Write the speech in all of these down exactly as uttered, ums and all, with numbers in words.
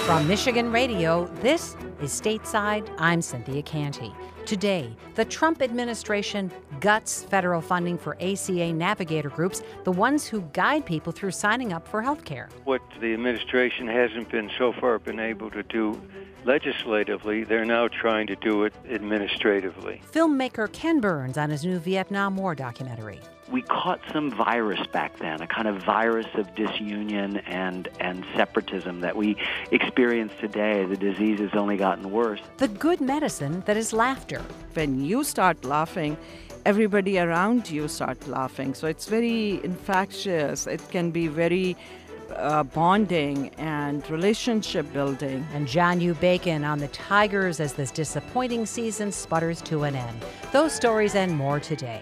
From Michigan Radio, this is Stateside. I'm Cynthia Canty. Today, the Trump administration guts federal funding for A C A navigator groups, the ones who guide people through signing up for health care. What the administration hasn't been so far been able to do legislatively, they're now trying to do it administratively. Filmmaker Ken Burns on his new Vietnam War documentary. We caught some virus back then, a kind of virus of disunion and, and separatism that we experience today. The disease has only gotten worse. The good medicine that is laughter. When you start laughing, everybody around you start laughing. So it's very infectious. It can be very uh, bonding and relationship building. And John U. Bacon on the Tigers as this disappointing season sputters to an end. Those stories and more today.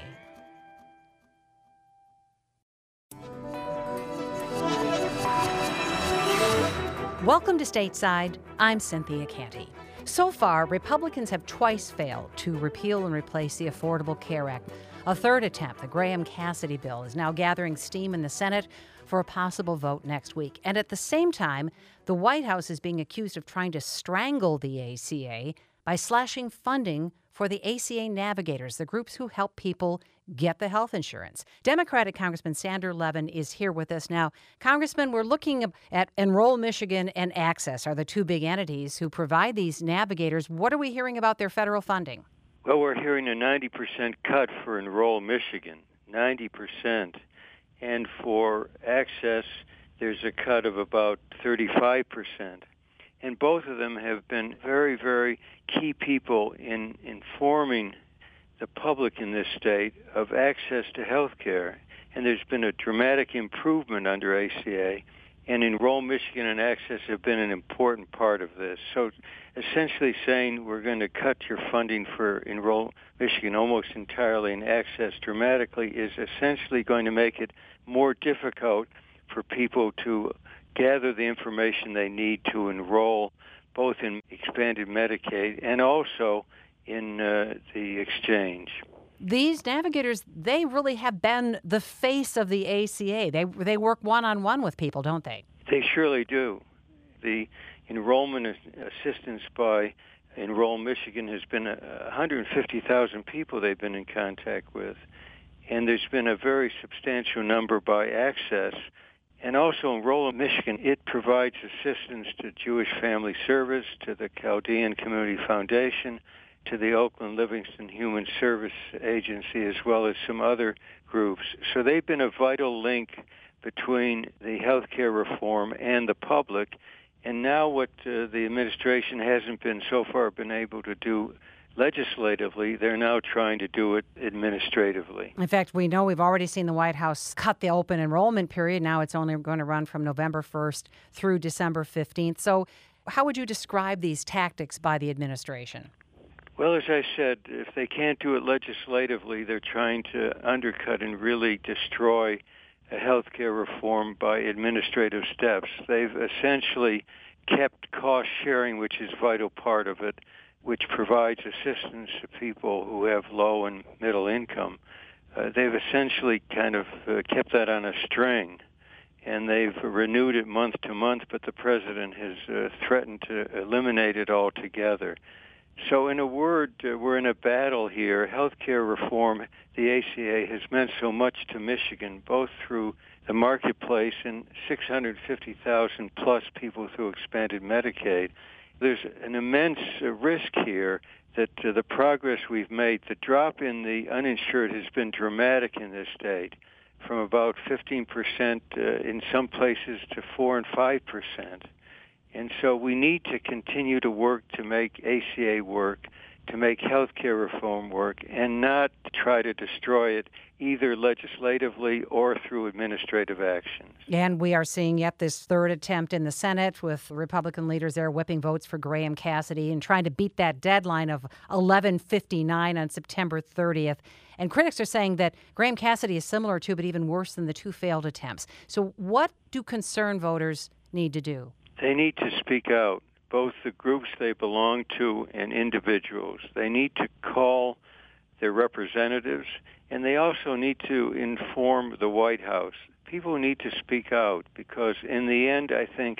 Welcome to Stateside. I'm Cynthia Canty. So far, Republicans have twice failed to repeal and replace the Affordable Care Act. A third attempt, the Graham Cassidy bill, is now gathering steam in the Senate for a possible vote next week. And at the same time, the White House is being accused of trying to strangle the A C A by slashing funding for the A C A navigators, the groups who help people get the health insurance. Democratic Congressman Sander Levin is here with us now. Congressman, we're looking at Enroll Michigan and Access are the two big entities who provide these navigators. What are we hearing about their federal funding? Well, we're hearing a ninety percent cut for Enroll Michigan, ninety percent. And for Access, there's a cut of about thirty-five percent. And both of them have been very, very key people in informing the public in this state of access to health care. And there's been a dramatic improvement under A C A, and Enroll Michigan and Access have been an important part of this. So essentially saying we're going to cut your funding for Enroll Michigan almost entirely and Access dramatically is essentially going to make it more difficult for people to gather the information they need to enroll both in expanded Medicaid and also in uh, the exchange. These navigators, they really have been the face of the A C A. They they work one-on-one with people, don't they? They surely do. The enrollment assistance by Enroll Michigan has been one hundred fifty thousand people they've been in contact with. And there's been a very substantial number by Access. And also Enroll Michigan, it provides assistance to Jewish Family Service, to the Chaldean Community Foundation, to the Oakland Livingston Human Service Agency, as well as some other groups. So they've been a vital link between the healthcare reform and the public. And now what uh, the administration hasn't been so far been able to do legislatively, they're now trying to do it administratively. In fact, we know we've already seen the White House cut the open enrollment period. Now it's only going to run from November first through December fifteenth. So how would you describe these tactics by the administration? Well, as I said, if they can't do it legislatively, they're trying to undercut and really destroy a health care reform by administrative steps. They've essentially kept cost sharing, which is a vital part of it, which provides assistance to people who have low and middle income. Uh, they've essentially kind of uh, kept that on a string, and they've renewed it month to month, but the president has uh, threatened to eliminate it altogether. So in a word, uh, we're in a battle here. Healthcare reform, the A C A, has meant so much to Michigan, both through the marketplace and six hundred fifty thousand plus people through expanded Medicaid. There's an immense uh, risk here that uh, the progress we've made, the drop in the uninsured has been dramatic in this state, from about fifteen percent uh, in some places to four and five percent. And so we need to continue to work to make A C A work, to make healthcare reform work, and not try to destroy it either legislatively or through administrative actions. And we are seeing yet this third attempt in the Senate with Republican leaders there whipping votes for Graham Cassidy and trying to beat that deadline of eleven fifty-nine on September thirtieth. And critics are saying that Graham Cassidy is similar to, but even worse than the two failed attempts. So what do concerned voters need to do? They need to speak out, both the groups they belong to and individuals. They need to call their representatives, and they also need to inform the White House. People need to speak out because in the end, I think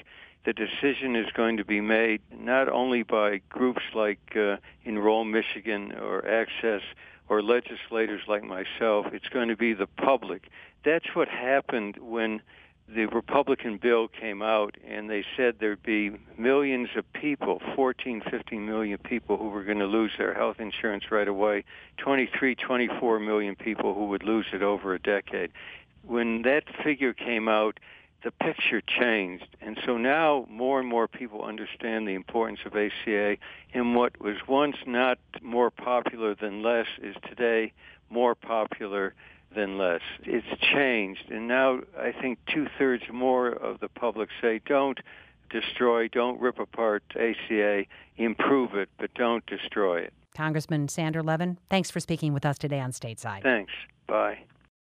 the decision is going to be made not only by groups like uh, Enroll Michigan or Access or legislators like myself. It's going to be the public. That's what happened when the Republican bill came out, and they said there'd be millions of people, fourteen, fifteen million people who were going to lose their health insurance right away, twenty-three, twenty-four million people who would lose it over a decade. When that figure came out, the picture changed. And so now more and more people understand the importance of A C A, and what was once not more popular than less is today more popular than less. It's changed, and now I think two-thirds more of the public say don't destroy, don't rip apart A C A, improve it, but don't destroy it. Congressman Sander Levin, thanks for speaking with us today on Stateside. Thanks. Bye.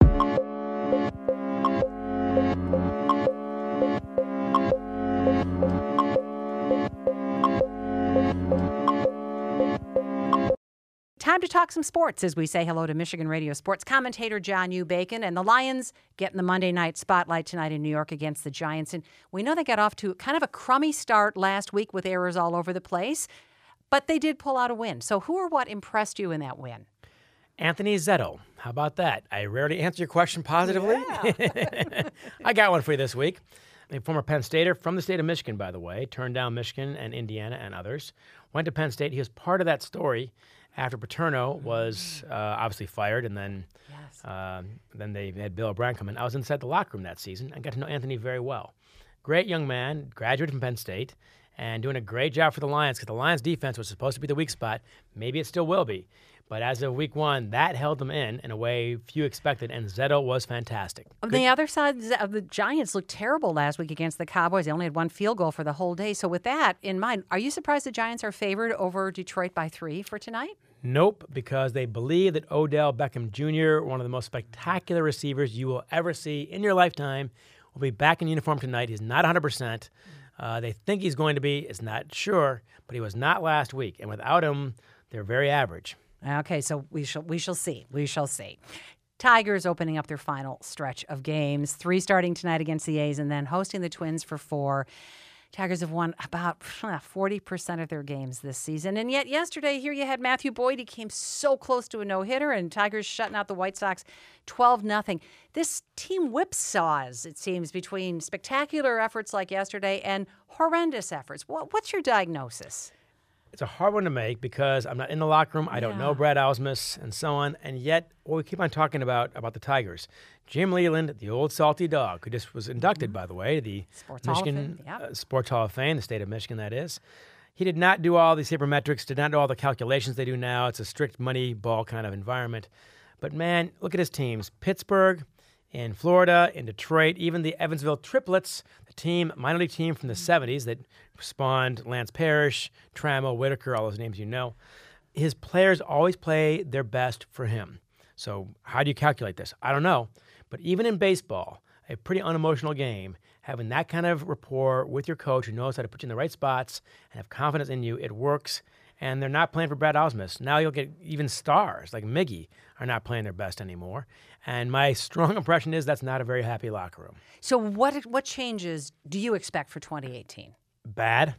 Time to talk some sports as we say hello to Michigan radio sports commentator John U. Bacon. And the Lions getting the Monday night spotlight tonight in New York against the Giants. And we know they got off to kind of a crummy start last week with errors all over the place, but they did pull out a win. So who or what impressed you in that win? Anthony Zettel. How about that? I rarely answer your question positively. Yeah. I got one for you this week. A former Penn Stater from the state of Michigan, by the way, turned down Michigan and Indiana and others, went to Penn State. He was part of that story after Paterno was uh, obviously fired, and then Yes. uh, then they had Bill O'Brien come in. I was inside the locker room that season. I got to know Anthony very well. Great young man, graduated from Penn State, and doing a great job for the Lions because the Lions' defense was supposed to be the weak spot. Maybe it still will be. But as of week one, that held them in in a way few expected, and Zettel was fantastic. On Good- the other side of the Giants looked terrible last week against the Cowboys. They only had one field goal for the whole day. So with that in mind, are you surprised the Giants are favored over Detroit by three for tonight? Nope, because they believe that Odell Beckham Junior, one of the most spectacular receivers you will ever see in your lifetime, will be back in uniform tonight. He's not one hundred percent. Uh, they think he's going to be. It's not sure, but he was not last week. And without him, they're very average. Okay, so we shall we shall see. We shall see. Tigers opening up their final stretch of games. Three starting tonight against the A's and then hosting the Twins for four. Tigers have won about forty percent of their games this season. And yet yesterday, here you had Matthew Boyd. He came so close to a no-hitter, and Tigers shutting out the White Sox twelve nothing. This team whipsaws, it seems, between spectacular efforts like yesterday and horrendous efforts. What, what's your diagnosis? It's a hard one to make because I'm not in the locker room. I don't Yeah. know Brad Ausmus and so on. And yet, what we keep on talking about about the Tigers, Jim Leland, the old salty dog, who just was inducted, mm-hmm. by the way, to the Sports Hall of Michigan Fame, yep. uh, Sports Hall of Fame, the state of Michigan, that is. He did not do all the sabermetrics, did not do all the calculations they do now. It's a strict money ball kind of environment. But, man, look at his teams. Pittsburgh, in Florida, in Detroit, even the Evansville Triplets, the team, minor league team from the seventies that spawned Lance Parrish, Trammell, Whitaker, all those names you know. His players always play their best for him. So how do you calculate this? I don't know. But even in baseball, a pretty unemotional game, having that kind of rapport with your coach who knows how to put you in the right spots and have confidence in you, it works. And they're not playing for Brad Ausmus. Now you'll get even stars like Miggy are not playing their best anymore. And my strong impression is that's not a very happy locker room. So what what changes do you expect for twenty eighteen? Bad.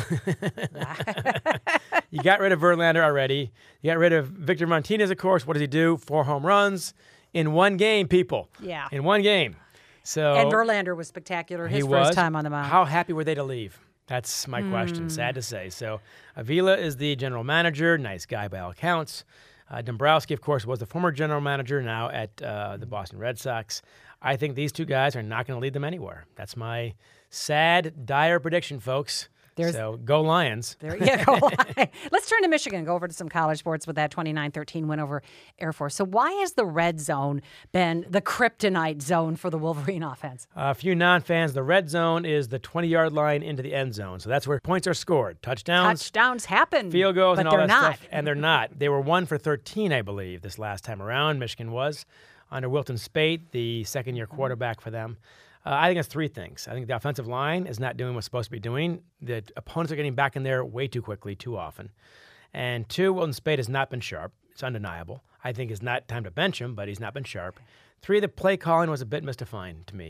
You got rid of Verlander already. You got rid of Victor Martinez, of course. What does he do? Four home runs in one game, people. Yeah. In one game. So And Verlander was spectacular his he first was. time on the mound. How happy were they to leave? That's my question. Sad to say. So Avila is the general manager. Nice guy by all accounts. Uh, Dombrowski, of course, was the former general manager, now at uh, the Boston Red Sox. I think these two guys are not going to lead them anywhere. That's my sad, dire prediction, folks. There's- so go Lions. There you go. Let's turn to Michigan, go over to some college sports with that twenty-nine thirteen win over Air Force. So why has the red zone been the kryptonite zone for the Wolverine offense? Uh, for you non-fans, the red zone is the twenty-yard line into the end zone. So that's where points are scored. Touchdowns, Touchdowns happen. field goals, but and all they're that not. stuff. And they're not. They were one for thirteen, I believe, this last time around. Michigan was under Wilton Spate, the second-year quarterback for them. Uh, I think it's three things. I think the offensive line is not doing what's supposed to be doing. The opponents are getting back in there way too quickly, too often. And two, Wilton Spate has not been sharp. It's undeniable. I think it's not time to bench him, but he's not been sharp. Three, the play calling was a bit mystifying to me.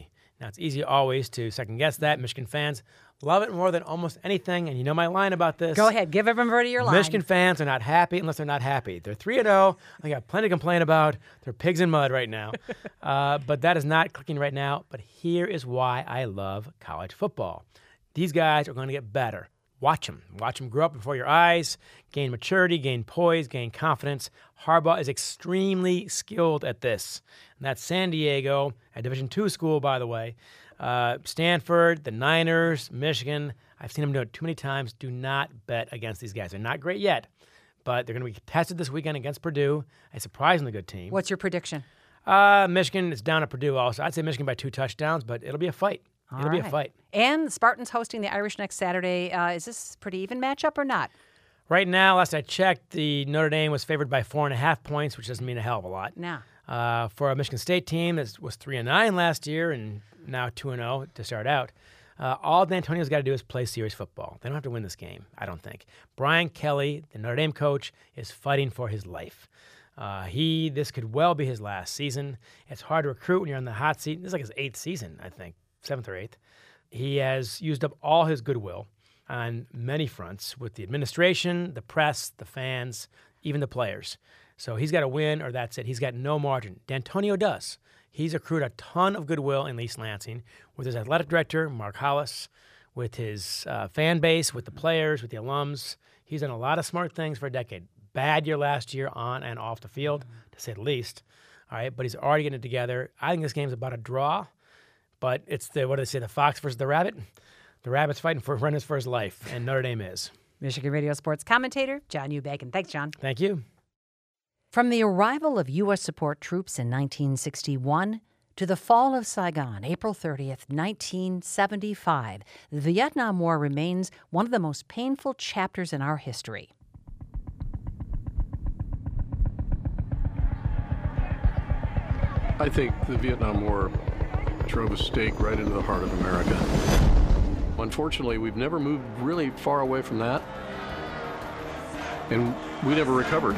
Now, it's easy always to second-guess that. Michigan fans love it more than almost anything, and you know my line about this. Go ahead. Give everybody your line. Michigan fans are not happy unless they're not happy. They're three and oh. They got plenty to complain about. They're pigs in mud right now. uh, but that is not clicking right now. But here is why I love college football. These guys are going to get better. Watch them. Watch them grow up before your eyes, gain maturity, gain poise, gain confidence. Harbaugh is extremely skilled at this. And that's San Diego, a Division two school, by the way. Uh, Stanford, the Niners, Michigan. I've seen them do it too many times. Do not bet against these guys. They're not great yet, but they're going to be tested this weekend against Purdue, a surprisingly good team. What's your prediction? Uh, Michigan is down at Purdue also. I'd say Michigan by two touchdowns, but it'll be a fight. All It'll right. be a fight. And the Spartans hosting the Irish next Saturday. Uh, is this a pretty even matchup or not? Right now, last I checked, the Notre Dame was favored by four and a half points, which doesn't mean a hell of a lot. No. Uh, for a Michigan State team that was three and nine last year and now two and zero to start out, uh, all D'Antonio's got to do is play serious football. They don't have to win this game, I don't think. Brian Kelly, the Notre Dame coach, is fighting for his life. Uh, he this could well be his last season. It's hard to recruit when you're on the hot seat. This is like his eighth season, I think, seventh or eighth. He has used up all his goodwill on many fronts with the administration, the press, the fans, even the players. So he's got to win or that's it. He's got no margin. D'Antonio does. He's accrued a ton of goodwill in East Lansing with his athletic director, Mark Hollis, with his uh, fan base, with the players, with the alums. He's done a lot of smart things for a decade. Bad year last year on and off the field, to say the least. All right, but he's already getting it together. I think this game's about a draw, but it's the, what do they say, the fox versus the rabbit? The rabbit's fighting for running for his life, and Notre Dame is. Michigan Radio Sports commentator John Ubakin. Thanks, John. Thank you. From the arrival of U S support troops in nineteen sixty-one to the fall of Saigon, April thirtieth, nineteen seventy-five, the Vietnam War remains one of the most painful chapters in our history. I think the Vietnam War drove a stake right into the heart of America. Unfortunately, we've never moved really far away from that, and we never recovered.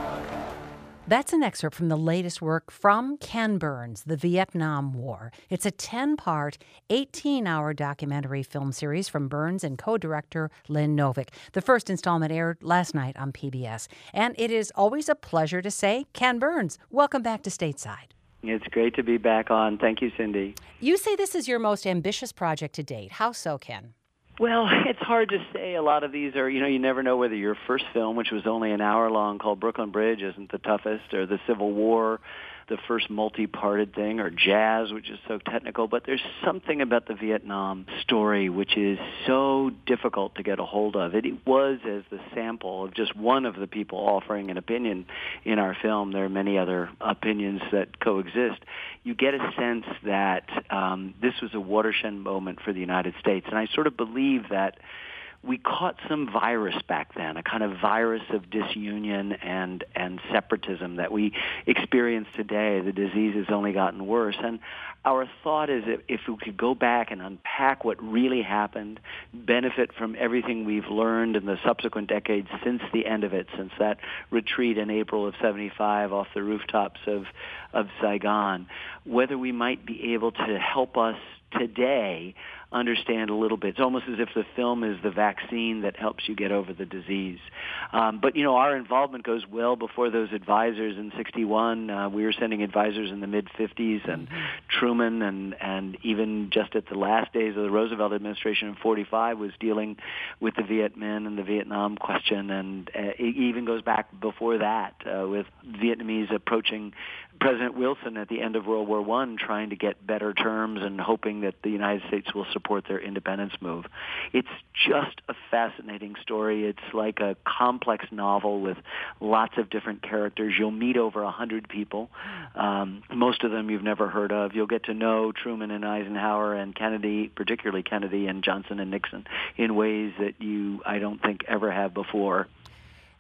That's an excerpt from the latest work from Ken Burns, The Vietnam War. It's a ten-part, eighteen-hour documentary film series from Burns and co-director Lynn Novick. The first installment aired last night on P B S. And it is always a pleasure to say, Ken Burns, welcome back to Stateside. It's great to be back on. Thank you, Cindy. You say this is your most ambitious project to date. How so, Ken? Well, it's hard to say. A lot of these are, you know, you never know whether your first film, which was only an hour long, called Brooklyn Bridge, isn't the toughest, or the Civil War, the first multi-parted thing, or Jazz, which is so technical. But there's something about the Vietnam story which is so difficult to get a hold of. It was as the sample of just one of the people offering an opinion in our film. There are many other opinions that coexist. You get a sense that um, this was a watershed moment for the United States. And I sort of believe that we caught some virus back then, a kind of virus of disunion and, and separatism that we experience today. The disease has only gotten worse. And our thought is that if we could go back and unpack what really happened, benefit from everything we've learned in the subsequent decades since the end of it, since that retreat in April of seventy-five off the rooftops of, of Saigon, whether we might be able to help us today understand a little bit. It's almost as if the film is the vaccine that helps you get over the disease. Um, but, you know, our involvement goes well before those advisors in sixty-one. Uh, we were sending advisors in the mid-fifties, and mm-hmm. Truman, and, and even just at the last days of the Roosevelt administration in forty-five was dealing with the Viet Minh and the Vietnam question, and uh, it even goes back before that uh, with Vietnamese approaching President Wilson at the end of World War One, trying to get better terms and hoping that the United States will support their independence move. It's just a fascinating story. It's like a complex novel with lots of different characters. You'll meet over a hundred people, um, most of them you've never heard of. You'll get to know Truman and Eisenhower and Kennedy, particularly Kennedy and Johnson and Nixon, in ways that you, I don't think, ever have before.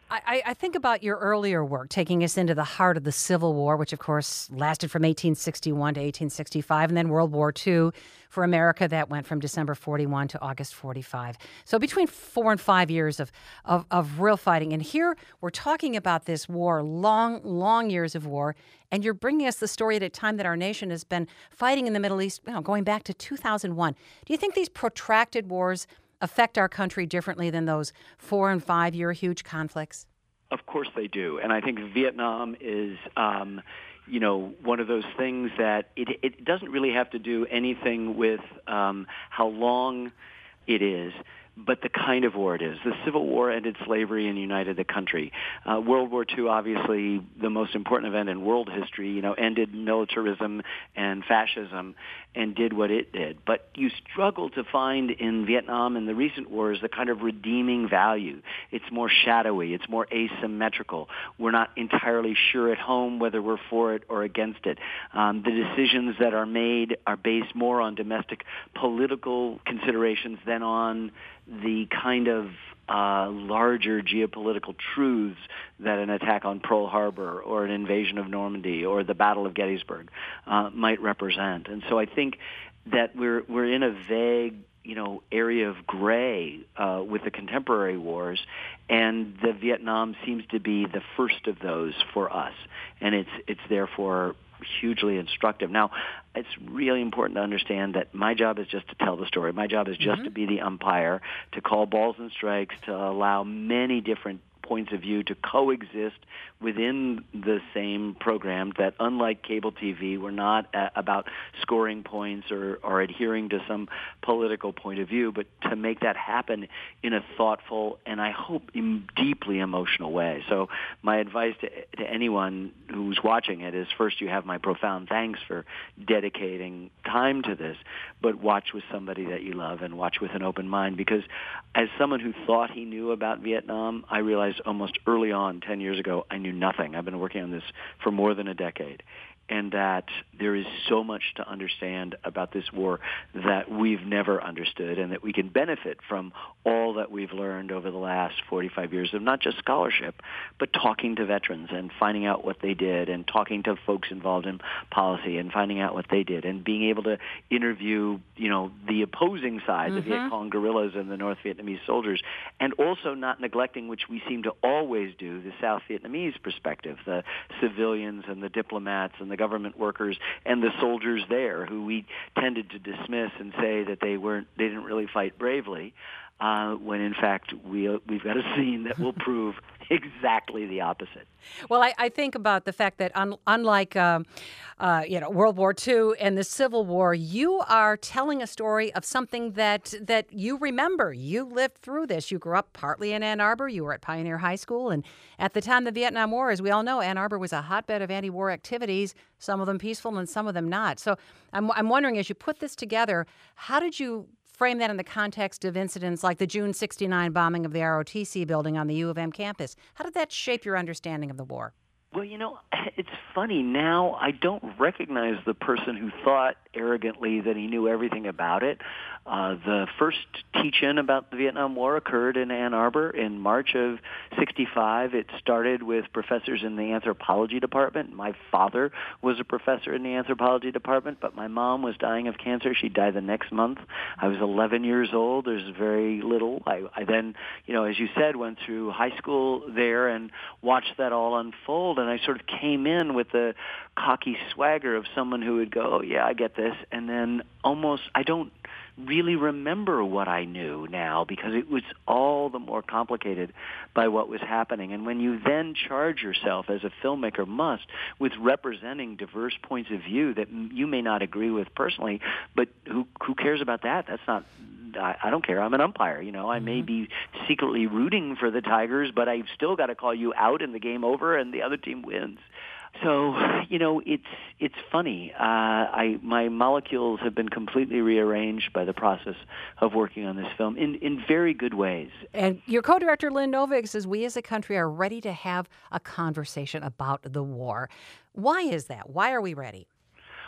I, I think about your earlier work, taking us into the heart of the Civil War, which, of course, lasted from eighteen sixty-one to eighteen sixty-five, and then World War Two for America, that went from December forty-one to August forty-five. So between four and five years of, of, of real fighting. And here we're talking about this war, long, long years of war, and you're bringing us the story at a time that our nation has been fighting in the Middle East, you know, going back to two thousand one. Do you think these protracted wars affect our country differently than those four and five year huge conflicts? Of course they do. And I think Vietnam is, um, you know, one of those things that it, it doesn't really have to do anything with um, how long it is, but the kind of war it is. The Civil War ended slavery and united the country. Uh, World War Two, obviously the most important event in world history, you know, ended militarism and fascism and did what it did. But you struggle to find in Vietnam and the recent wars the kind of redeeming value. It's more shadowy. It's more asymmetrical. We're not entirely sure at home whether we're for it or against it. Um, the decisions that are made are based more on domestic political considerations than on the kind of uh, larger geopolitical truths that an attack on Pearl Harbor or an invasion of Normandy or the Battle of Gettysburg uh, might represent. And so I think that we're we're in a vague, you know, area of gray uh, with the contemporary wars, and the Vietnam seems to be the first of those for us, and it's it's therefore hugely instructive. Now, it's really important to understand that my job is just to tell the story. My job is just mm-hmm. to be the umpire, to call balls and strikes, to allow many different points of view to coexist within the same program, that unlike cable T V, we're not uh, about scoring points or, or adhering to some political point of view, but to make that happen in a thoughtful and I hope in deeply emotional way. So my advice to, to anyone who's watching it is, first, you have my profound thanks for dedicating time to this, but watch with somebody that you love and watch with an open mind, because as someone who thought he knew about Vietnam, I realized almost early on, ten years ago, I knew nothing. I've been working on this for more than a decade. And that there is so much to understand about this war that we've never understood, and that we can benefit from all that we've learned over the last forty-five years of not just scholarship, but talking to veterans and finding out what they did, and talking to folks involved in policy and finding out what they did, and being able to interview, you know, the opposing side, mm-hmm. the Viet Cong guerrillas and the North Vietnamese soldiers, and also not neglecting, which we seem to always do, the South Vietnamese perspective, the civilians and the diplomats and the government workers and the soldiers there, who we tended to dismiss and say that they weren't, they didn't really fight bravely, uh, when in fact we we've got a scene that will prove exactly the opposite. Well, I, I think about the fact that un, unlike um, uh, you know, World War Two and the Civil War, you are telling a story of something that that you remember. You lived through this. You grew up partly in Ann Arbor. You were at Pioneer High School, and at the time of the Vietnam War, as we all know, Ann Arbor was a hotbed of anti-war activities. Some of them peaceful, and some of them not. So, I'm I'm wondering, as you put this together, how did you frame that in the context of incidents like the June sixty-nine bombing of the R O T C building on the U of M campus? How did that shape your understanding of the war? Well, you know, it's funny. Now I don't recognize the person who thought arrogantly that he knew everything about it. Uh, the first teach-in about the Vietnam War occurred in Ann Arbor in March of sixty-five. It started with professors in the anthropology department. My father was a professor in the anthropology department, but my mom was dying of cancer. She died the next month. I was eleven years old. There's very little. I, I then, you know, as you said, went through high school there and watched that all unfold. And I sort of came in with the cocky swagger of someone who would go, oh, yeah, I get this. And then almost, I don't really remember what I knew now, because it was all the more complicated by what was happening. And when you then charge yourself, as a filmmaker must, with representing diverse points of view that you may not agree with personally, but who who cares about that? That's not, I, I don't care. I'm an umpire. You know, I mm-hmm. may be secretly rooting for the Tigers, but I've still got to call you out and the game over and the other team wins. So, you know, it's it's funny. Uh, I my molecules have been completely rearranged by the process of working on this film in, in very good ways. And your co-director, Lynn Novick, says we as a country are ready to have a conversation about the war. Why is that? Why are we ready?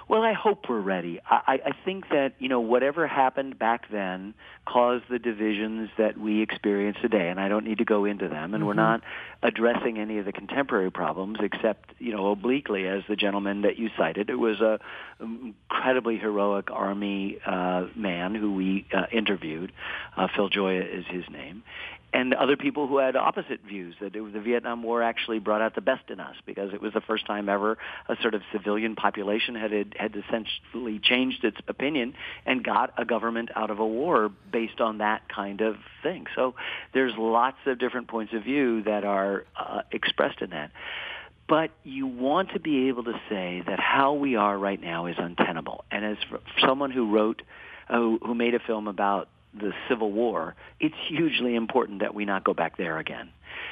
Well, I hope we're ready. I, I think that, you know, whatever happened back then caused the divisions that we experience today, and I don't need to go into them, and mm-hmm. we're not addressing any of the contemporary problems except, you know, obliquely, as the gentleman that you cited. It was a incredibly heroic Army uh, man who we uh, interviewed. Uh, Phil Joya is his name. And other people who had opposite views, that it was, the Vietnam War actually brought out the best in us because it was the first time ever a sort of civilian population had had essentially changed its opinion and got a government out of a war based on that kind of thing. So there's lots of different points of view that are uh, expressed in that. But you want to be able to say that how we are right now is untenable. And as for someone who wrote, uh, who, who made a film about the Civil War, it's hugely important that we not go back there again.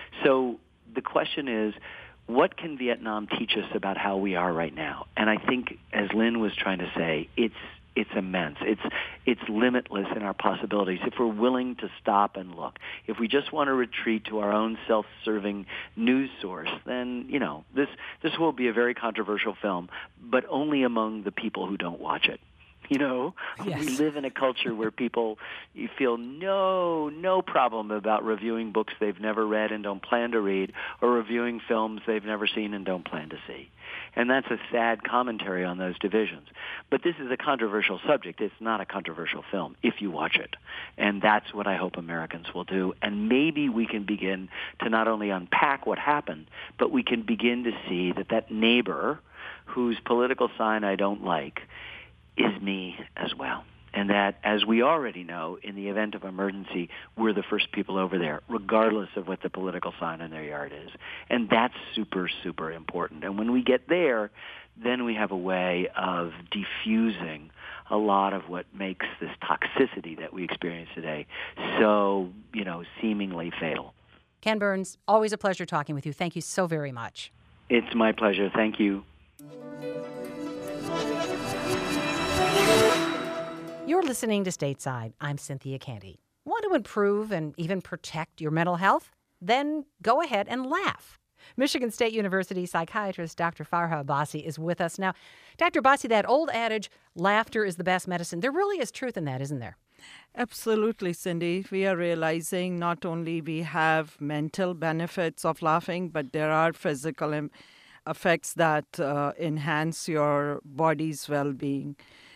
So the question is, what can Vietnam teach us about how we are right now? And I think, as Lynn was trying to say, it's it's immense. It's it's limitless in our possibilities if we're willing to stop and look. If we just want to retreat to our own self-serving news source, then, you know, this this will be a very controversial film, but only among the people who don't watch it. You know, yes. We live in a culture where people, you feel no, no problem about reviewing books they've never read and don't plan to read, or reviewing films they've never seen and don't plan to see. And that's a sad commentary on those divisions. But this is a controversial subject. It's not a controversial film if you watch it. And that's what I hope Americans will do. And maybe we can begin to not only unpack what happened, but we can begin to see that that neighbor whose political sign I don't like is me as well. And that, as we already know, in the event of emergency, we're the first people over there, regardless of what the political sign in their yard is. And that's super, super important. And when we get there, then we have a way of diffusing a lot of what makes this toxicity that we experience today so, you know, seemingly fatal. Ken Burns, always a pleasure talking with you. Thank you so very much. It's my pleasure. Thank you. You're listening to Stateside. I'm Cynthia Canty. Want to improve and even protect your mental health? Then go ahead and laugh. Michigan State University psychiatrist Doctor Farha Abbasi is with us now. Doctor Abbasi, that old adage, laughter is the best medicine, there really is truth in that, isn't there? Absolutely, Cindy. We are realizing not only we have mental benefits of laughing, but there are physical im- effects that uh, enhance your body's well-being.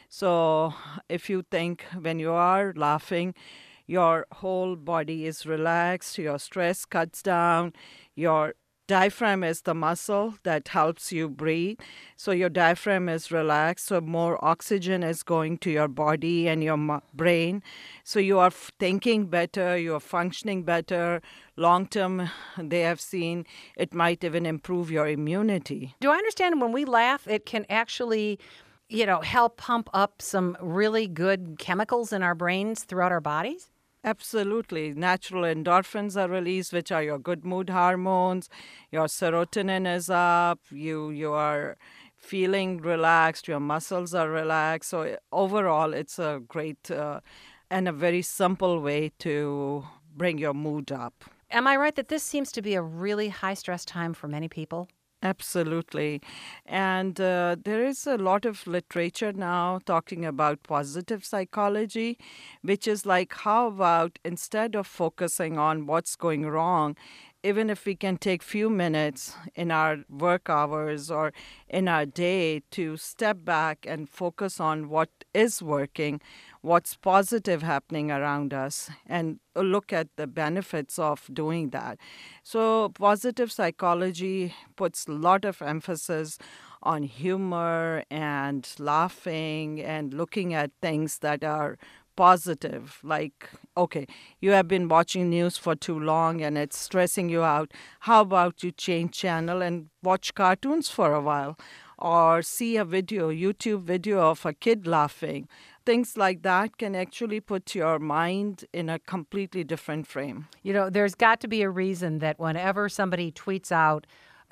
So if you think when you are laughing, your whole body is relaxed, your stress cuts down, your diaphragm is the muscle that helps you breathe. So your diaphragm is relaxed, so more oxygen is going to your body and your mu- brain. So you are f- thinking better, you are functioning better. Long term, they have seen it might even improve your immunity. Do I understand when we laugh, it can actually, you know, help pump up some really good chemicals in our brains throughout our bodies? Absolutely. Natural endorphins are released, which are your good mood hormones. Your serotonin is up. You you are feeling relaxed. Your muscles are relaxed. So overall, it's a great uh, and a very simple way to bring your mood up. Am I right that this seems to be a really high-stress time for many people? Absolutely. And uh, there is a lot of literature now talking about positive psychology, which is like, how about instead of focusing on what's going wrong, even if we can take few minutes in our work hours or in our day to step back and focus on what is working, what's positive happening around us, and look at the benefits of doing that. So positive psychology puts a lot of emphasis on humor and laughing and looking at things that are positive, like, okay, you have been watching news for too long and it's stressing you out. How about you change channel and watch cartoons for a while, or see a video, YouTube video of a kid laughing. Things like that can actually put your mind in a completely different frame. You know, there's got to be a reason that whenever somebody tweets out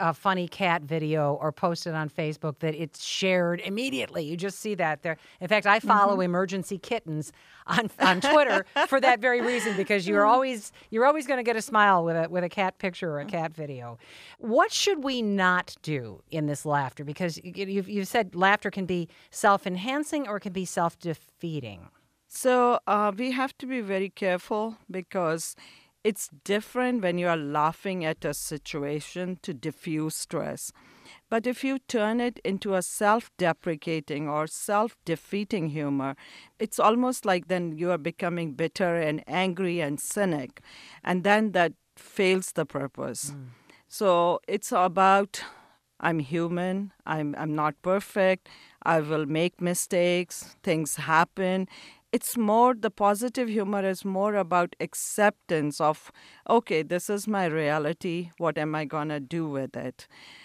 a funny cat video or posted on Facebook that it's shared immediately. You just see that there. In fact, I follow mm-hmm. Emergency Kittens on on Twitter for that very reason, because you're always you're always going to get a smile with a with a cat picture or a cat video. What should we not do in this laughter? Because you've you've said laughter can be self-enhancing or it can be self-defeating. So uh, we have to be very careful, because it's different when you are laughing at a situation to diffuse stress. But if you turn it into a self-deprecating or self-defeating humor, it's almost like then you are becoming bitter and angry and cynic, and then that fails the purpose. Mm. So it's about, I'm human, I'm I'm not perfect, I will make mistakes, things happen. It's more, the positive humor is more about acceptance of, okay, this is my reality, what am I going to do with it?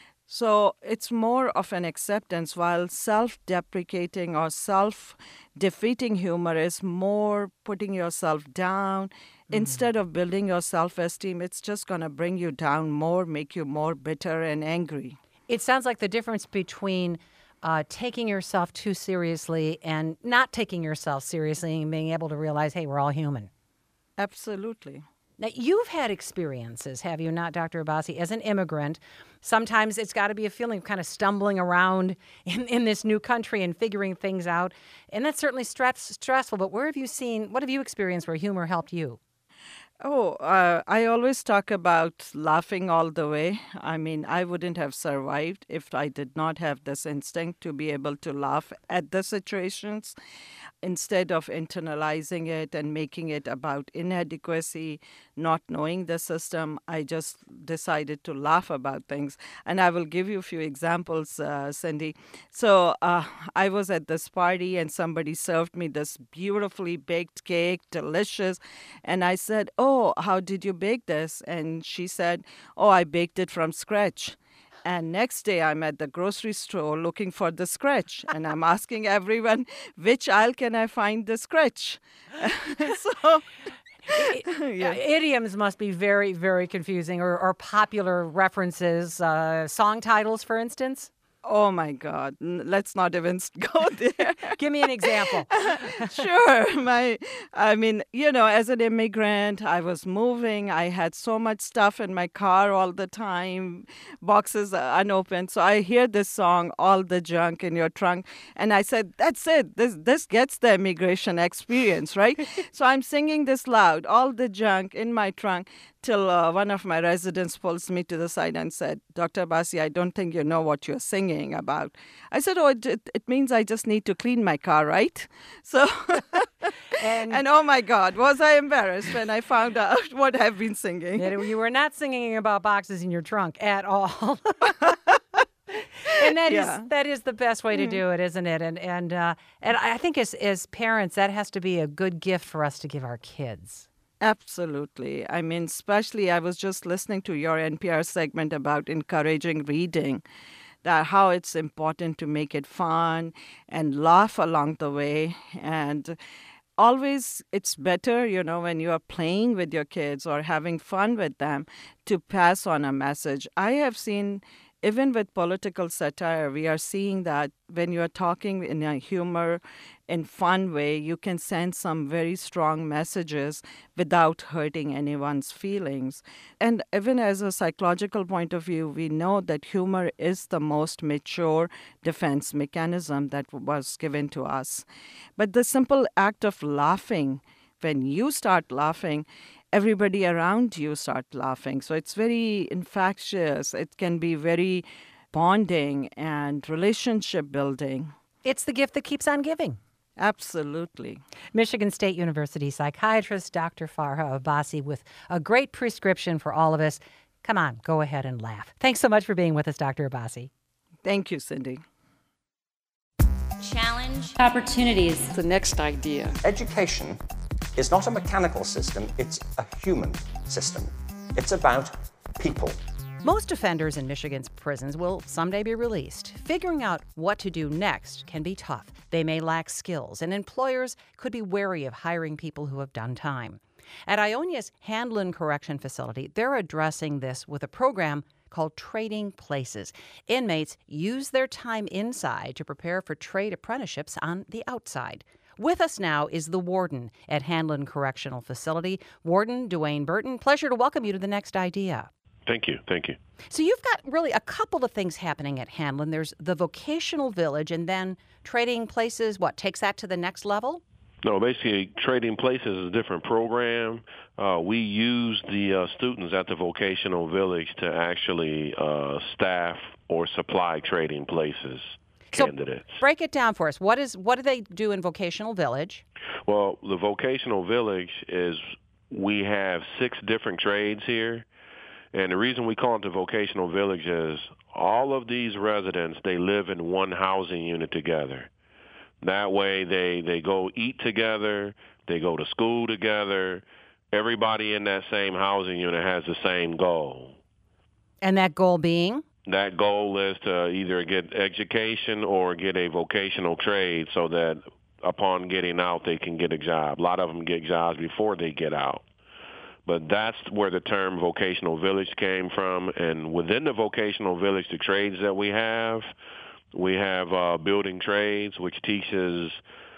So it's more of an acceptance, while self-deprecating or self-defeating humor is more putting yourself down. Mm-hmm. Instead of building your self-esteem, it's just going to bring you down more, make you more bitter and angry. It sounds like the difference between Uh, taking yourself too seriously and not taking yourself seriously and being able to realize, hey, we're all human. Absolutely. Now, you've had experiences, have you not, Doctor Abbasi, as an immigrant? Sometimes it's got to be a feeling of kind of stumbling around in, in this new country and figuring things out. And that's certainly stress, stressful. But where have you seen, what have you experienced where humor helped you? Oh, uh, I always talk about laughing all the way. I mean, I wouldn't have survived if I did not have this instinct to be able to laugh at the situations instead of internalizing it and making it about inadequacy, not knowing the system. I just decided to laugh about things. And I will give you a few examples, uh, Cindy. So uh, I was at this party and somebody served me this beautifully baked cake, delicious. And I said, oh, how did you bake this? And she said, oh, I baked it from scratch. And next day, I'm at the grocery store looking for the scratch. And I'm asking everyone, which aisle can I find the scratch? so, yeah. Idioms must be very, very confusing, or, or popular references, uh, song titles, for instance. Oh, my God. Let's not even go there. Give me an example. Sure. My, I mean, you know, as an immigrant, I was moving. I had so much stuff in my car all the time, boxes unopened. So I hear this song, All the Junk in Your Trunk. And I said, that's it. This, this gets the immigration experience, right? So I'm singing this loud, All the Junk in My Trunk, till uh, one of my residents pulls me to the side and said, Doctor Abbasi, I don't think you know what you're singing about. I said, oh, it, it means I just need to clean my car, right? So, and, and oh my God, was I embarrassed when I found out what I've been singing. You were not singing about boxes in your trunk at all. And that yeah. is that is the best way to do it, isn't it? And and uh, and I think as as parents, that has to be a good gift for us to give our kids. Absolutely. I mean, especially I was just listening to your N P R segment about encouraging reading, that how it's important to make it fun and laugh along the way. And always it's better, you know, when you are playing with your kids or having fun with them, to pass on a message. I have seen, even with political satire, we are seeing that when you are talking in a humor and fun way, you can send some very strong messages without hurting anyone's feelings. And even as a psychological point of view, we know that humor is the most mature defense mechanism that was given to us. But the simple act of laughing, when you start laughing, everybody around you start laughing. So it's very infectious. It can be very bonding and relationship building. It's the gift that keeps on giving. Absolutely. Michigan State University psychiatrist Doctor Farha Abbasi with a great prescription for all of us. Come on, go ahead and laugh. Thanks so much for being with us, Doctor Abbasi. Thank you, Cindy. Challenge. Opportunities. The next idea. Education is not a mechanical system, it's a human system. It's about people. Most offenders in Michigan's prisons will someday be released. Figuring out what to do next can be tough. They may lack skills, and employers could be wary of hiring people who have done time. At Ionia's Handlin Correction Facility, they're addressing this with a program called Trading Places. Inmates use their time inside to prepare for trade apprenticeships on the outside. With us now is the warden at Hanlon Correctional Facility, Warden Dwayne Burton. Pleasure to welcome you to The Next Idea. Thank you. Thank you. So you've got really a couple of things happening at Hanlon. There's the vocational village, and then Trading Places, what, takes that to the next level? No, basically, Trading Places is a different program. Uh, we use the uh, students at the vocational village to actually uh, staff or supply Trading Places candidates. So break it down for us. What is what do they do in vocational village? Well, the vocational village is we have six different trades here. And the reason we call it the vocational village is all of these residents, they live in one housing unit together. That way they, they go eat together, they go to school together. Everybody in that same housing unit has the same goal. And that goal being? That goal is to either get education or get a vocational trade so that upon getting out they can get a job. A lot of them get jobs before they get out. But that's where the term vocational village came from. And within the vocational village, the trades that we have, we have uh, building trades, which teaches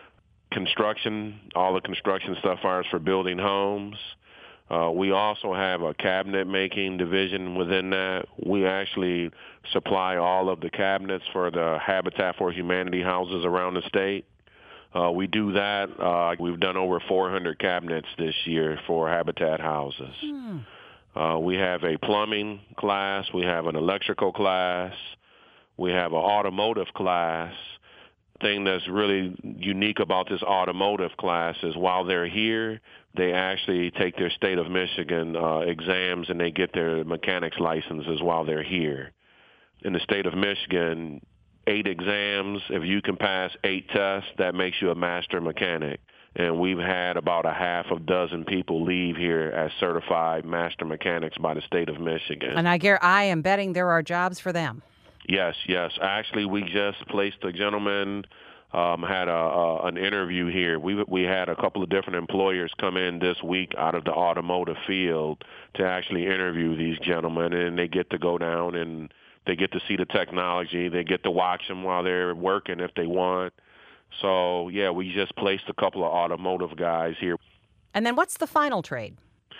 construction, all the construction stuff ours for building homes. Uh, we also have a cabinet making division within that. We actually supply all of the cabinets for the Habitat for Humanity houses around the state. Uh, we do that. Uh, we've done over four hundred cabinets this year for Habitat houses. Hmm. Uh, we have a plumbing class. We have an electrical class. We have an automotive class. The thing that's really unique about this automotive class is while they're here, they actually take their state of Michigan uh, exams and they get their mechanics licenses while they're here. In the state of Michigan, eight exams. If you can pass eight tests, that makes you a master mechanic. And we've had about a half a dozen people leave here as certified master mechanics by the state of Michigan. And I, gar- I am betting there are jobs for them. Yes, yes. Actually, we just placed a gentleman, um, had a, a, an interview here. We we had a couple of different employers come in this week out of the automotive field to actually interview these gentlemen, and they get to go down and they get to see the technology. They get to watch them while they're working if they want. So, yeah, we just placed a couple of automotive guys here. And then what's the final trade?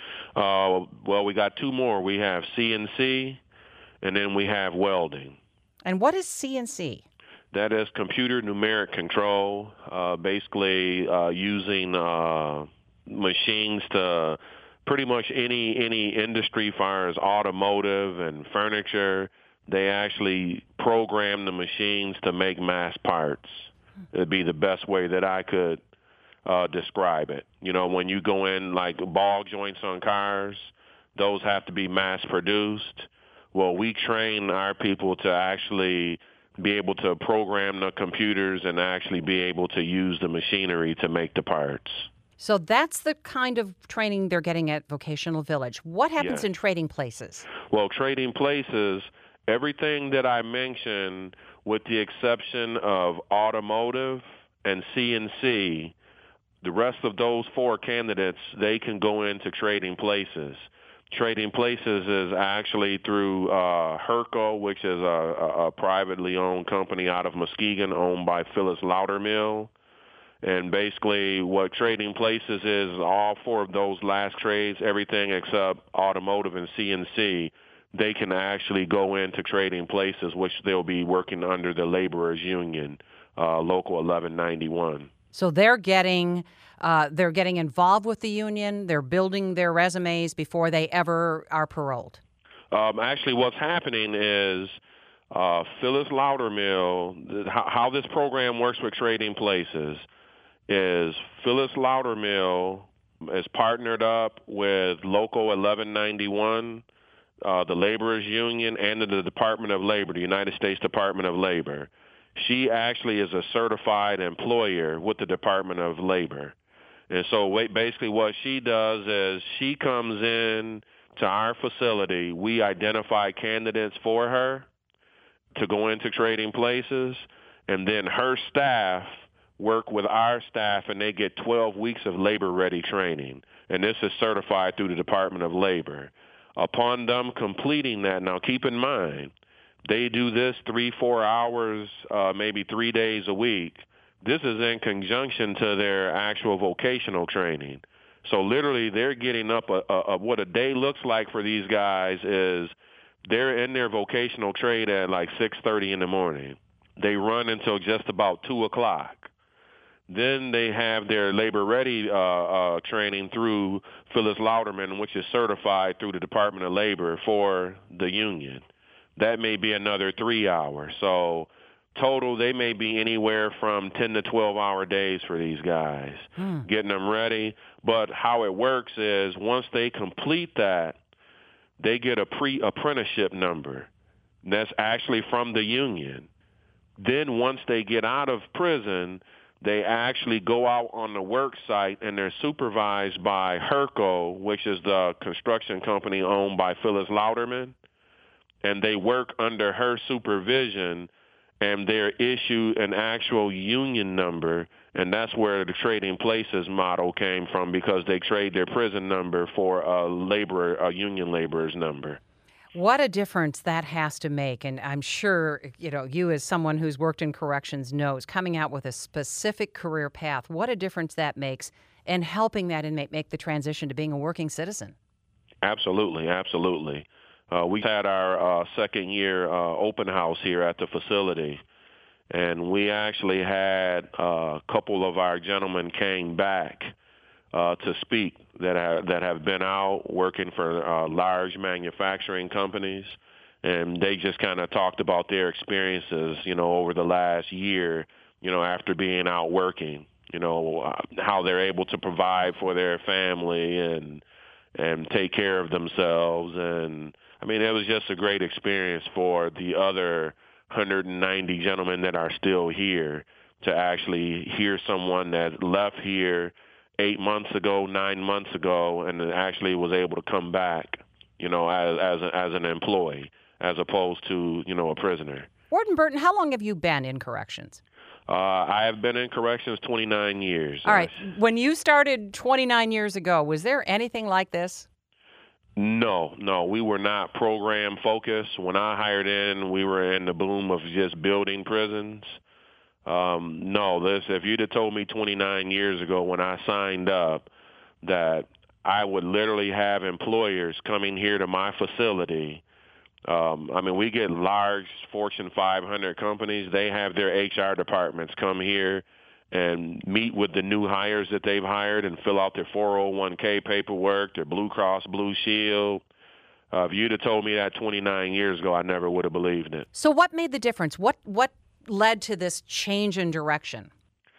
Uh, well, we got two more. We have C N C, and then we have welding. And what is C N C? That is computer numeric control, uh, basically uh, using uh, machines to pretty much any, any industry, far as automotive and furniture. They actually program the machines to make mass parts. It'd be the best way that I could uh, describe it. You know, when you go in like ball joints on cars, those have to be mass produced. Well, we train our people to actually be able to program the computers and actually be able to use the machinery to make the parts. So that's the kind of training they're getting at Vocational Village. What happens Yeah. in Trading Places? Well, Trading Places, everything that I mentioned, with the exception of automotive and C N C, the rest of those four candidates, they can go into Trading Places. Trading Places is actually through uh, Herco, which is a, a, a privately owned company out of Muskegon owned by Phyllis Loudermill. And basically what Trading Places is, all four of those last trades, everything except automotive and C N C, they can actually go into Trading Places, which they'll be working under the Laborers Union, uh, Local eleven ninety-one. So they're getting uh, they're getting involved with the union. They're building their resumes before they ever are paroled. Um, actually, what's happening is uh, Phyllis Loudermill, how, how this program works with Trading Places is Phyllis Loudermill is partnered up with Local eleven ninety-one, uh, the Laborers Union, and the Department of Labor, the United States Department of Labor. She actually is a certified employer with the Department of Labor. And so basically what she does is she comes in to our facility. We identify candidates for her to go into Trading Places, and then her staff work with our staff, and they get twelve weeks of labor-ready training. And this is certified through the Department of Labor. Upon them completing that, now keep in mind, they do this three, four hours, uh, maybe three days a week. This is in conjunction to their actual vocational training. So literally they're getting up a, a, a, what a day looks like for these guys is they're in their vocational trade at like six thirty in the morning. They run until just about two o'clock. Then they have their labor-ready uh, uh, training through Phyllis Louderman, which is certified through the Department of Labor for the union. That may be another three hours. So total, they may be anywhere from ten to twelve-hour days for these guys, hmm. getting them ready. But how it works is once they complete that, they get a pre-apprenticeship number. That's actually from the union. Then once they get out of prison, they actually go out on the work site, and they're supervised by Herco, which is the construction company owned by Phyllis Louderman, and they work under her supervision, and they're issued an actual union number, and that's where the Trading Places model came from, because they trade their prison number for a laborer, a union laborer's number. What a difference that has to make. And I'm sure, you know, you as someone who's worked in corrections knows, coming out with a specific career path, what a difference that makes in helping that inmate make the transition to being a working citizen. Absolutely, absolutely. Uh, we had our uh, second year uh, open house here at the facility, and we actually had uh, a couple of our gentlemen came back uh, to speak that have, that have been out working for uh, large manufacturing companies, and they just kind of talked about their experiences, you know, over the last year, you know, after being out working, you know, uh, how they're able to provide for their family and and take care of themselves. And I mean, it was just a great experience for the other one hundred ninety gentlemen that are still here to actually hear someone that left here eight months ago, nine months ago, and actually was able to come back, you know, as as, a, as an employee, as opposed to, you know, a prisoner. Warden Burton, how long have you been in corrections? Uh, I have been in corrections twenty-nine years. All right. When you started twenty-nine years ago, was there anything like this? No, no, we were not program focused. When I hired in, we were in the boom of just building prisons. Um, no, this, if you'd have told me twenty-nine years ago when I signed up that I would literally have employers coming here to my facility, um, I mean, we get large Fortune five hundred companies. They have their H R departments come here and meet with the new hires that they've hired and fill out their four oh one k paperwork, their Blue Cross Blue Shield. Uh, if you'd have told me that twenty-nine years ago, I never would have believed it. So what made the difference? What what led to this change in direction?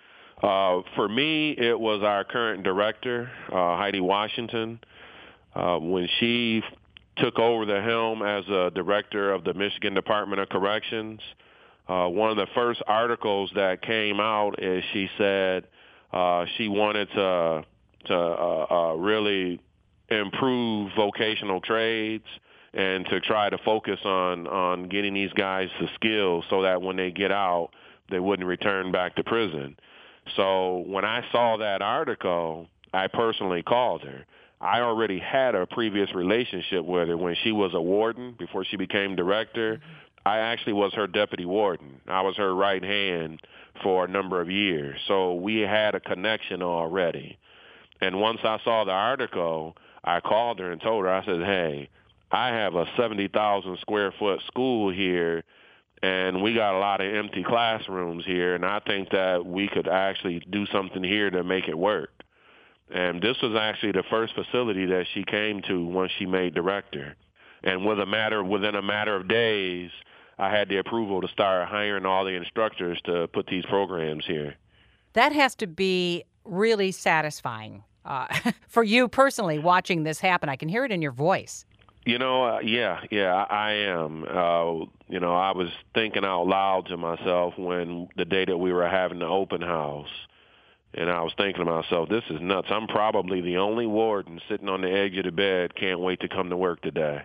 Uh, for me, it was our current director, uh, Heidi Washington. Uh, when she took over the helm as a director of the Michigan Department of Corrections, uh, one of the first articles that came out is she said uh, she wanted to, to uh, uh, really improve vocational trades and to try to focus on, on getting these guys the skills so that when they get out, they wouldn't return back to prison. So when I saw that article, I personally called her. I already had a previous relationship with her when she was a warden before she became director. Mm-hmm. I actually was her deputy warden. I was her right hand for a number of years. So we had a connection already. And once I saw the article, I called her and told her, I said, hey, I have a seventy thousand square foot school here, and we got a lot of empty classrooms here, and I think that we could actually do something here to make it work. And this was actually the first facility that she came to once she made director. And with a matter, within a matter of days, I had the approval to start hiring all the instructors to put these programs here. That has to be really satisfying uh, for you personally, watching this happen. I can hear it in your voice. You know, uh, yeah, yeah, I, I am. Uh, you know, I was thinking out loud to myself when the day that we were having the open house, and I was thinking to myself, this is nuts. I'm probably the only warden sitting on the edge of the bed, can't wait to come to work today.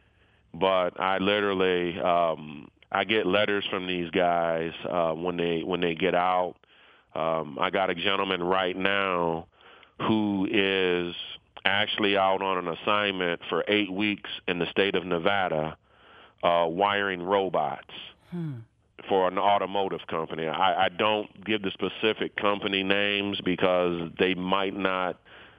But I literally, um, I get letters from these guys uh, when they when they get out. Um, I got a gentleman right now who is actually out on an assignment for eight weeks in the state of Nevada, uh, wiring robots hmm. for an automotive company. I, I don't give the specific company names because they might not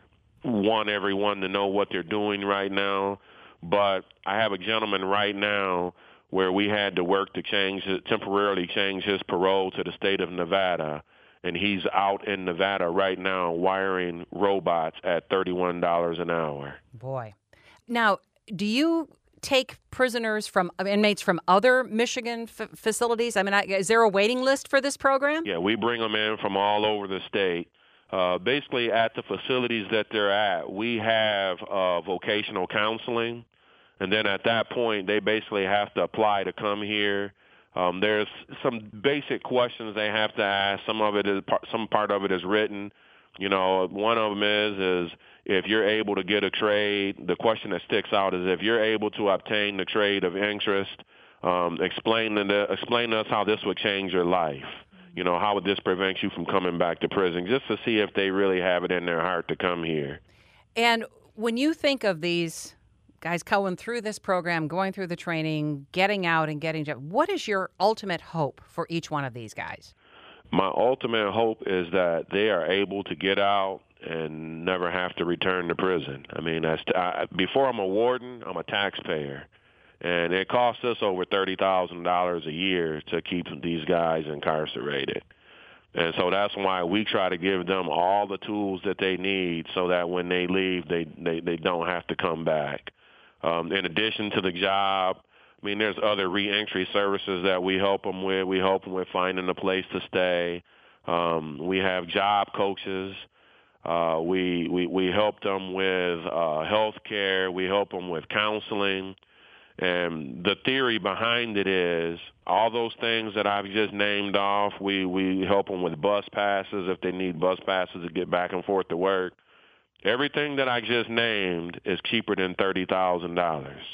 want everyone to know what they're doing right now. But I have a gentleman right now where we had to work to change temporarily change his parole to the state of Nevada, and he's out in Nevada right now wiring robots at thirty-one dollars an hour. Boy. Now, do you take prisoners from inmates from other Michigan f- facilities? I mean, I, is there a waiting list for this program? Yeah, we bring them in from all over the state. Uh, basically, at the facilities that they're at, we have uh, vocational counseling. And then at that point, they basically have to apply to come here. Um, there's some basic questions they have to ask. Some of it is some part of it is written. You know, one of them is is if you're able to get a trade. The question that sticks out is if you're able to obtain the trade of interest. Um, explain the, explain to us how this would change your life. You know, how would this prevent you from coming back to prison? Just to see if they really have it in their heart to come here. And when you think of these guys going through this program, going through the training, getting out and getting to, what is your ultimate hope for each one of these guys? My ultimate hope is that they are able to get out and never have to return to prison. I mean, that's, I, before I'm a warden, I'm a taxpayer. And it costs us over thirty thousand dollars a year to keep these guys incarcerated. And so that's why we try to give them all the tools that they need so that when they leave, they, they, they don't have to come back. Um, in addition to the job, I mean, there's other reentry services that we help them with. We help them with finding a place to stay. Um, we have job coaches. Uh, we, we, we help them with uh, health care. We help them with counseling. And the theory behind it is all those things that I've just named off, we, we help them with bus passes if they need bus passes to get back and forth to work. Everything that I just named is cheaper than thirty thousand dollars.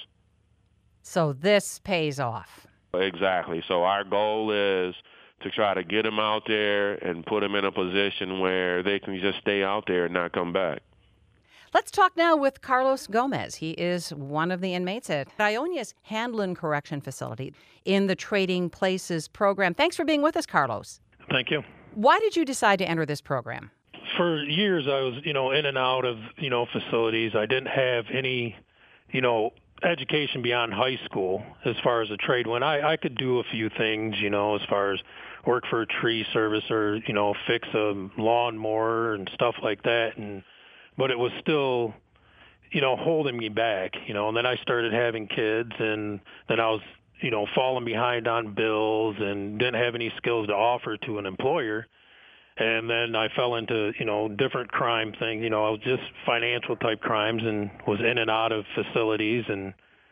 So this pays off. Exactly. So our goal is to try to get them out there and put them in a position where they can just stay out there and not come back. Let's talk now with Carlos Gomez. He is one of the inmates at Ionia's Handlin Correction Facility in the Trading Places program. Thanks for being with us, Carlos. Thank you. Why did you decide to enter this program? For years, I was, you know, in and out of, you know, facilities. I didn't have any, you know, education beyond high school as far as a trade went. I, I could do a few things, you know, as far as work for a tree service or, you know, fix a lawnmower and stuff like that. And but it was still, you know, holding me back, you know. And then I started having kids, and then I was, you know, falling behind on bills and didn't have any skills to offer to an employer. And then I fell into, you know, different crime things, you know, just financial type crimes, and was in and out of facilities. And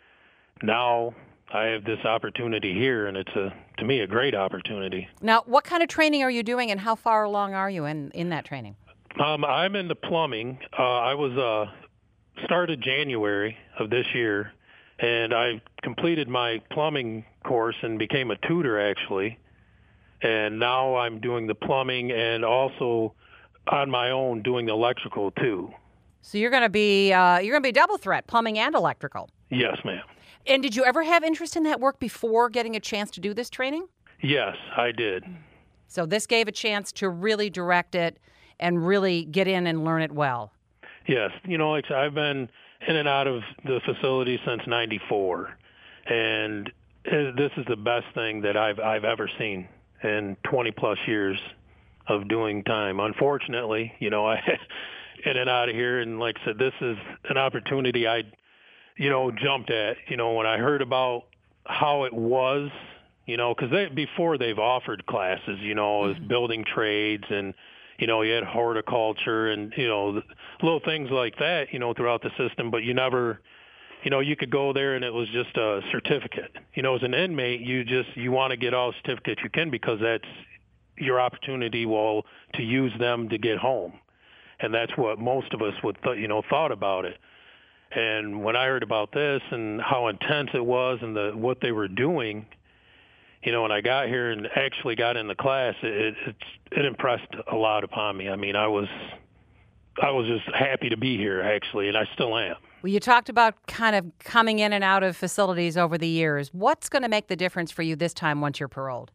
now I have this opportunity here, and it's, a to me, a great opportunity. Now, what kind of training are you doing, and how far along are you in, in that training? Um, I'm into plumbing. Uh, I was uh, started January of this year, and I completed my plumbing course and became a tutor, actually. And now I'm doing the plumbing and also on my own doing the electrical too. So you're going to be uh, you're going to be double threat, plumbing and electrical. Yes, ma'am. And did you ever have interest in that work before getting a chance to do this training? Yes, I did. So this gave a chance to really direct it and really get in and learn it well. Yes, you know, like I've been in and out of the facility since ninety-four, and this is the best thing that I've I've ever seen in twenty plus years of doing time. Unfortunately, you know, I in and out of here, and like I said, this is an opportunity I, you know, jumped at. You know, when I heard about how it was, you know, because they before they've offered classes, you know, as mm-hmm. building trades, and you know, you had horticulture and you know little things like that, you know, throughout the system, but you never. You know, you could go there and it was just a certificate. You know, as an inmate, you just you want to get all the certificates you can because that's your opportunity, well, to use them to get home, and that's what most of us would, th- you know, thought about it. And when I heard about this and how intense it was and the what they were doing, you know, when I got here and actually got in the class, it it, it impressed a lot upon me. I mean, I was I was just happy to be here, actually, and I still am. Well, you talked about kind of coming in and out of facilities over the years. What's going to make the difference for you this time once you're paroled?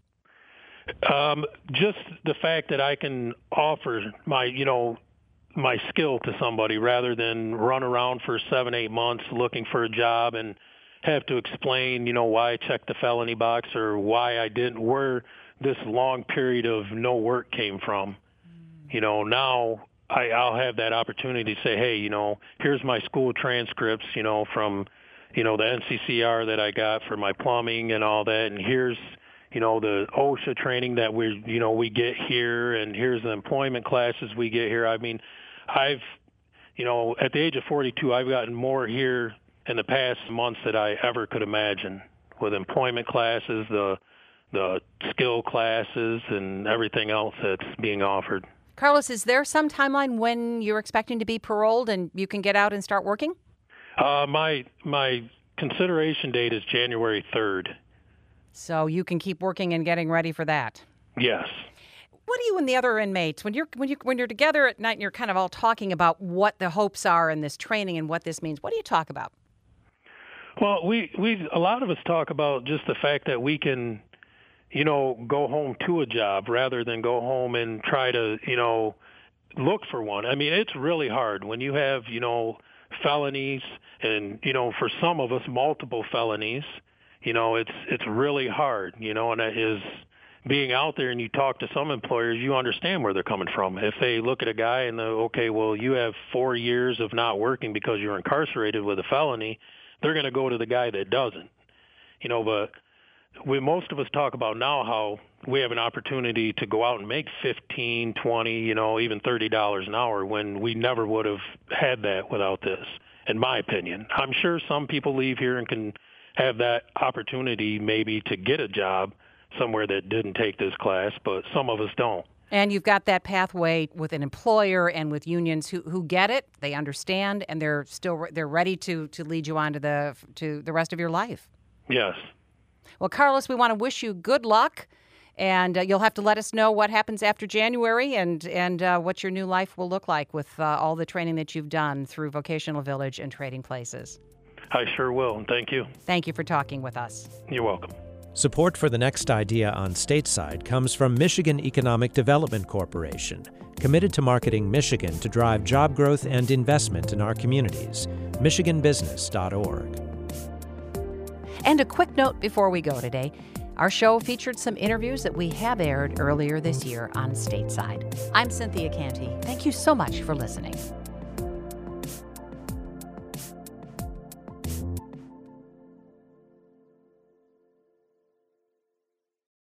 Um, just the fact that I can offer my, you know, my skill to somebody rather than run around for seven, eight months looking for a job and have to explain, you know, why I checked the felony box or why I didn't, where this long period of no work came from. You know, now I, I'll have that opportunity to say, hey, you know, here's my school transcripts, you know, from, you know, the N C C R that I got for my plumbing and all that, and here's, you know, the OSHA training that we, you know, we get here, and here's the employment classes we get here. I mean, I've, you know, at the age of forty-two, I've gotten more here in the past months than I ever could imagine with employment classes, the the skill classes, and everything else that's being offered. Carlos, is there some timeline when you're expecting to be paroled and you can get out and start working? Uh, my my consideration date is January third. So you can keep working and getting ready for that. Yes. What do you and the other inmates, when you're when you when you're together at night and you're kind of all talking about what the hopes are in this training and what this means, what do you talk about? Well, we we a lot of us talk about just the fact that we can, you know, go home to a job rather than go home and try to, you know, look for one. I mean, it's really hard when you have, you know, felonies and, you know, for some of us, multiple felonies. You know, it's it's really hard, you know, and it is being out there and you talk to some employers, you understand where they're coming from. If they look at a guy and they're, okay, well, you have four years of not working because you're incarcerated with a felony, they're going to go to the guy that doesn't. You know, but we most of us talk about now how we have an opportunity to go out and make fifteen, twenty, you know, even thirty dollars an hour when we never would have had that without this, in my opinion. I'm sure some people leave here and can have that opportunity maybe to get a job somewhere that didn't take this class, but some of us don't. And you've got that pathway with an employer and with unions who, who get it, they understand, and they're still they're ready to to lead you on to the to the rest of your life. Yes. Well, Carlos, we want to wish you good luck, and uh, you'll have to let us know what happens after January and and uh, what your new life will look like with uh, all the training that you've done through Vocational Village and Trading Places. I sure will, and thank you. Thank you for talking with us. You're welcome. Support for the next idea on Stateside comes from Michigan Economic Development Corporation, committed to marketing Michigan to drive job growth and investment in our communities. michigan business dot org. And a quick note before we go today. Our show featured some interviews that we have aired earlier this year on Stateside. I'm Cynthia Canty. Thank you so much for listening.